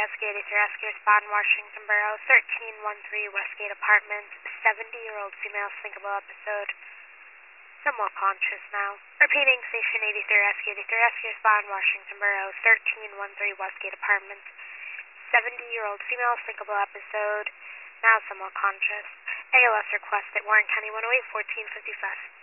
Rescue 83 Rescue, respond Washington Borough, 1313 Westgate Apartments, 70-year-old female thinkable episode, somewhat conscious now. Repeating, Station 83 Rescue 83 Rescue, respond Washington Borough, 1313 Westgate Apartments, 70-year-old female thinkable episode, now somewhat conscious. ALS request at Warren County 108, 1455.